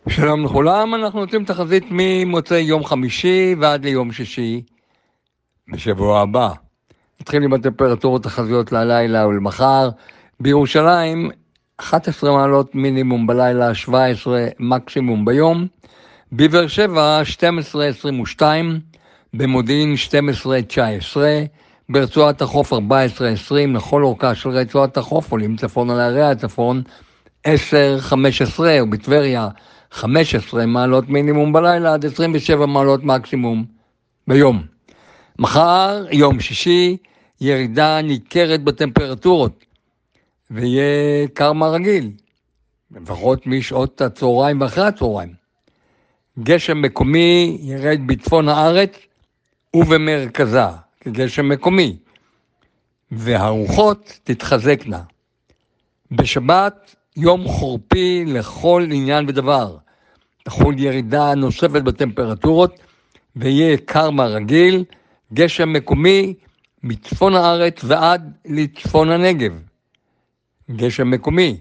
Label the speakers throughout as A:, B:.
A: שלום לכולם, אנחנו נותנים תחזית ממוצאי יום חמישי ועד ליום שישי בשבוע הבא. נתחיל עם הטמפרטורות תחזיות ללילה ולמחר. בירושלים 11 מעלות מינימום בלילה, 17 מקסימום ביום. בבאר שבע 12-22, במודיעין 12-19, ברצועת החוף 14-20, לכל אורכה של רצועת החוף, עולים צפון על ערי הצפון 10-15, ובטבריה 15 מעלות מינימום בלילה עד 27 מעלות מקסימום ביום. מחר, יום שישי, ירידה ניכרת בטמפרטורות, ויהיה קר מהרגיל, לפחות משעות הצהריים ואחרי הצהריים. גשם מקומי ירד בצפון הארץ ובמרכזה, כגשם מקומי, והרוחות תתחזקנה. בשבת, יום חורפי לכל עניין ודבר. תחול ירידה נוספת בטמפרטורות, ויהיה קר מהרגיל, גשם מקומי מצפון הארץ ועד לצפון הנגב. גשם מקומי.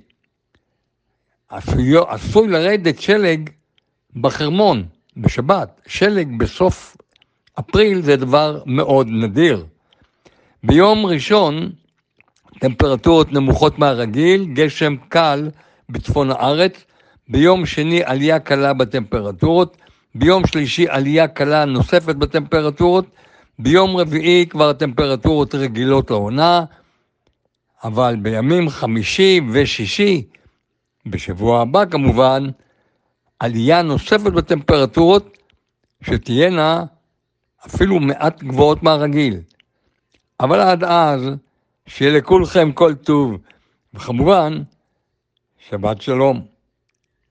A: עשוי לרדת שלג בחרמון בשבת. שלג בסוף אפריל זה דבר מאוד נדיר. ביום ראשון טמפרטורות נמוכות מהרגיל, גשם קל בצפון הארץ. ביום שני עלייה קלה בטמפרטורות, ביום שלישי עלייה קלה נוספת בטמפרטורות, ביום רביעי כבר טמפרטורות רגילות לעונה, אבל בימים חמישי ושישי, בשבוע הבא כמובן, עלייה נוספת בטמפרטורות שתהיינה אפילו מעט גבוהות מהרגיל. אבל עד אז, שיהיה לכולכם כל טוב, וכמובן, שבת שלום.